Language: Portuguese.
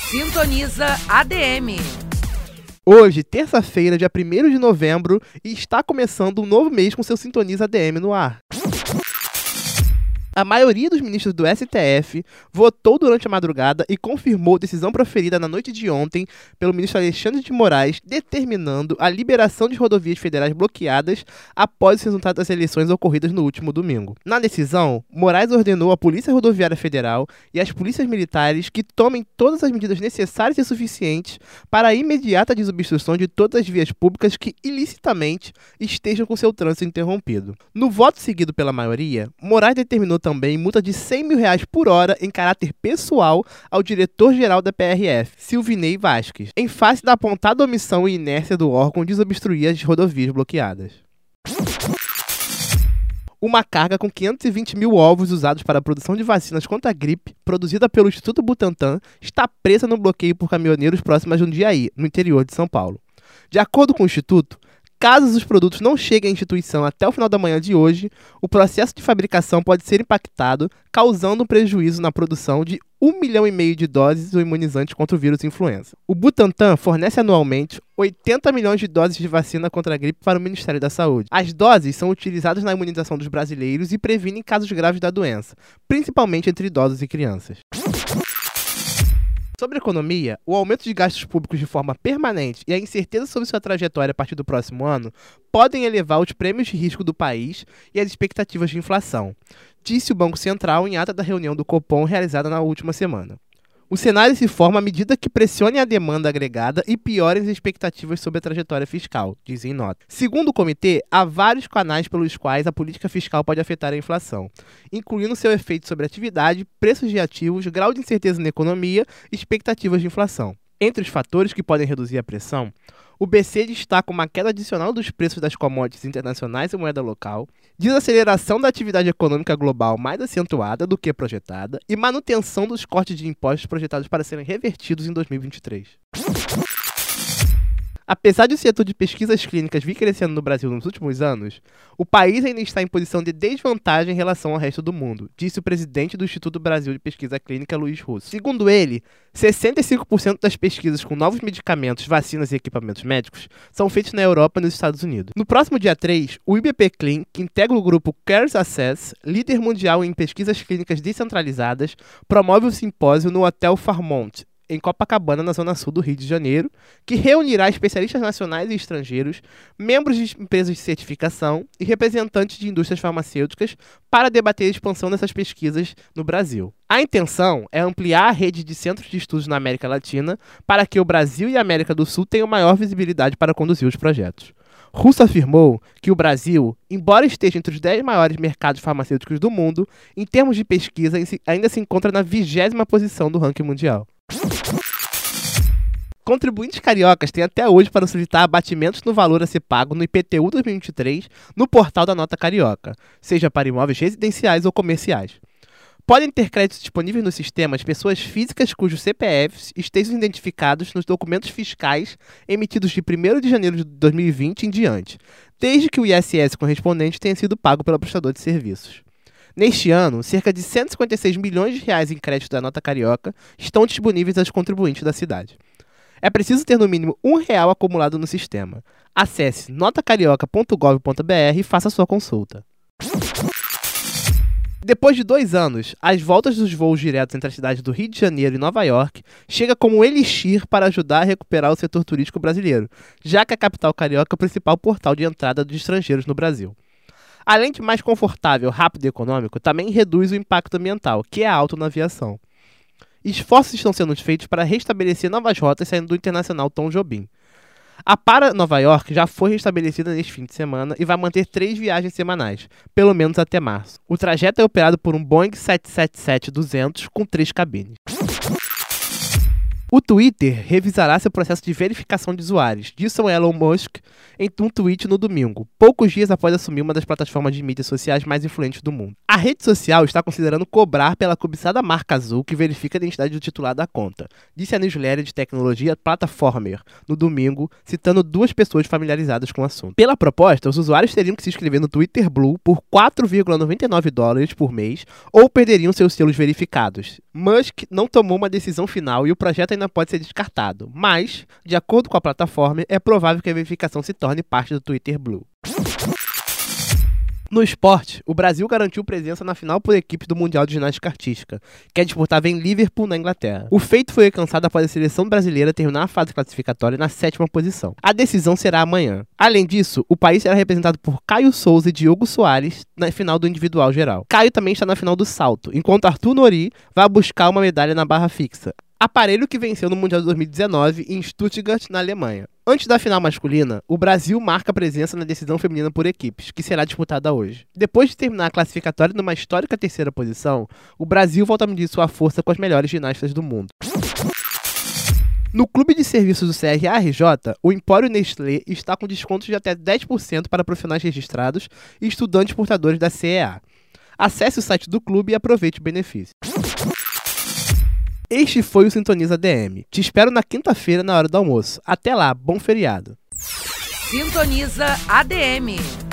Sintoniza ADM. Hoje, terça-feira, dia 1º de novembro, e está começando um novo mês com seu Sintoniza ADM no ar. A maioria dos ministros do STF votou durante a madrugada e confirmou decisão proferida na noite de ontem pelo ministro Alexandre de Moraes, determinando a liberação de rodovias federais bloqueadas após os resultados das eleições ocorridas no último domingo. Na decisão, Moraes ordenou à Polícia Rodoviária Federal e às polícias militares que tomem todas as medidas necessárias e suficientes para a imediata desobstrução de todas as vias públicas que ilicitamente estejam com seu trânsito interrompido. No voto seguido pela maioria, Moraes determinou também multa de R$100 mil por hora em caráter pessoal ao diretor-geral da PRF, Silvinei Vasquez, em face da apontada omissão e inércia do órgão de desobstruir as rodovias bloqueadas. Uma carga com 520 mil ovos usados para a produção de vacinas contra a gripe, produzida pelo Instituto Butantan, está presa no bloqueio por caminhoneiros próximo a Jundiaí, no interior de São Paulo. De acordo com o Instituto, caso os produtos não cheguem à instituição até o final da manhã de hoje, o processo de fabricação pode ser impactado, causando um prejuízo na produção de 1,5 milhão de doses do imunizante contra o vírus influenza. O Butantan fornece anualmente 80 milhões de doses de vacina contra a gripe para o Ministério da Saúde. As doses são utilizadas na imunização dos brasileiros e previnem casos graves da doença, principalmente entre idosos e crianças. Sobre a economia, o aumento de gastos públicos de forma permanente e a incerteza sobre sua trajetória a partir do próximo ano podem elevar os prêmios de risco do país e as expectativas de inflação, disse o Banco Central em ata da reunião do Copom realizada na última semana. O cenário se forma à medida que pressione a demanda agregada e piorem as expectativas sobre a trajetória fiscal, diz em nota. Segundo o comitê, há vários canais pelos quais a política fiscal pode afetar a inflação, incluindo seu efeito sobre a atividade, preços de ativos, grau de incerteza na economia e expectativas de inflação. Entre os fatores que podem reduzir a pressão, o BC destaca uma queda adicional dos preços das commodities internacionais e moeda local, desaceleração da atividade econômica global mais acentuada do que projetada e manutenção dos cortes de impostos projetados para serem revertidos em 2023. Apesar de o setor de pesquisas clínicas vir crescendo no Brasil nos últimos anos, o país ainda está em posição de desvantagem em relação ao resto do mundo, disse o presidente do Instituto Brasil de Pesquisa Clínica, Luiz Russo. Segundo ele, 65% das pesquisas com novos medicamentos, vacinas e equipamentos médicos são feitas na Europa e nos Estados Unidos. No próximo dia 3, o IBPClin, que integra o grupo Cares Access, líder mundial em pesquisas clínicas descentralizadas, promove o simpósio no Hotel Fairmont, em Copacabana, na zona sul do Rio de Janeiro, que reunirá especialistas nacionais e estrangeiros, membros de empresas de certificação e representantes de indústrias farmacêuticas para debater a expansão dessas pesquisas no Brasil. A intenção é ampliar a rede de centros de estudos na América Latina para que o Brasil e a América do Sul tenham maior visibilidade para conduzir os projetos. Russo afirmou que o Brasil, embora esteja entre os 10 maiores mercados farmacêuticos do mundo, em termos de pesquisa ainda se encontra na 20ª posição do ranking mundial. Contribuintes cariocas têm até hoje para solicitar abatimentos no valor a ser pago no IPTU 2023 no portal da Nota Carioca, seja para imóveis residenciais ou comerciais. Podem ter créditos disponíveis no sistema as pessoas físicas cujos CPFs estejam identificados nos documentos fiscais emitidos de 1º de janeiro de 2020 em diante, desde que o ISS correspondente tenha sido pago pelo prestador de serviços. Neste ano, cerca de R$156 milhões em crédito da Nota Carioca estão disponíveis aos contribuintes da cidade. É preciso ter no mínimo R$1 acumulado no sistema. Acesse notacarioca.gov.br e faça sua consulta. Depois de 2 anos, as voltas dos voos diretos entre as cidades do Rio de Janeiro e Nova York chega como um elixir para ajudar a recuperar o setor turístico brasileiro, já que a capital carioca é o principal portal de entrada de estrangeiros no Brasil. Além de mais confortável, rápido e econômico, também reduz o impacto ambiental, que é alto na aviação. Esforços estão sendo feitos para restabelecer novas rotas saindo do Internacional Tom Jobim. A para Nova York já foi restabelecida neste fim de semana e vai manter 3 viagens semanais, pelo menos até março. O trajeto é operado por um Boeing 777-200 com 3 cabines. O Twitter revisará seu processo de verificação de usuários, disse Elon Musk em um tweet no domingo, poucos dias após assumir uma das plataformas de mídias sociais mais influentes do mundo. A rede social está considerando cobrar pela cobiçada marca azul que verifica a identidade do titular da conta, disse a newsletter de tecnologia Platformer no domingo, citando 2 pessoas familiarizadas com o assunto. Pela proposta, os usuários teriam que se inscrever no Twitter Blue por $4,99 por mês ou perderiam seus selos verificados. Musk não tomou uma decisão final e o projeto ainda pode ser descartado, mas, de acordo com a plataforma, é provável que a verificação se torne parte do Twitter Blue. No esporte, o Brasil garantiu presença na final por equipes do Mundial de Ginástica Artística, que é disputada em Liverpool, na Inglaterra. O feito foi alcançado após a seleção brasileira terminar a fase classificatória na 7ª posição. A decisão será amanhã. Além disso, o país será representado por Caio Souza e Diogo Soares na final do individual geral. Caio também está na final do salto, enquanto Arthur Nori vai buscar uma medalha na barra fixa, aparelho que venceu no Mundial de 2019 em Stuttgart, na Alemanha. Antes da final masculina, o Brasil marca presença na decisão feminina por equipes, que será disputada hoje. Depois de terminar a classificatória numa histórica 3ª posição, o Brasil volta a medir sua força com as melhores ginastas do mundo. No Clube de Serviços do CRA-RJ, o Empório Nestlé está com descontos de até 10% para profissionais registrados e estudantes portadores da CEA. Acesse o site do clube e aproveite o benefício. Este foi o Sintoniza DM. Te espero na quinta-feira na hora do almoço. Até lá, bom feriado. Sintoniza ADM.